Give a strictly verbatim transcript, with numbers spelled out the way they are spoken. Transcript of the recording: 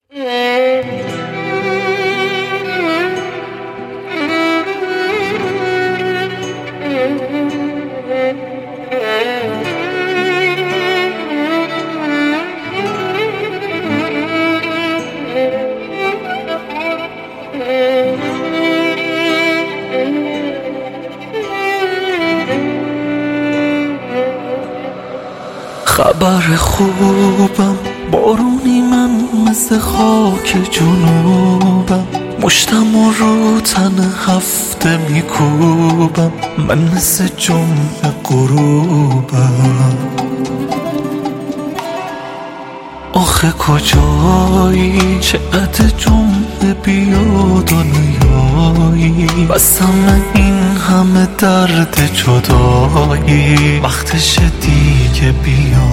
خبر خوبم، بارونی من مثل خاک جنوبم، مشتم و رو تن هفته میکوبم، من مثل جمعه غروبم. آخه کجایی چه قد جمعه بیاد و نیایی، بسم این همه درد جدایی، وقتش دیگه بیا.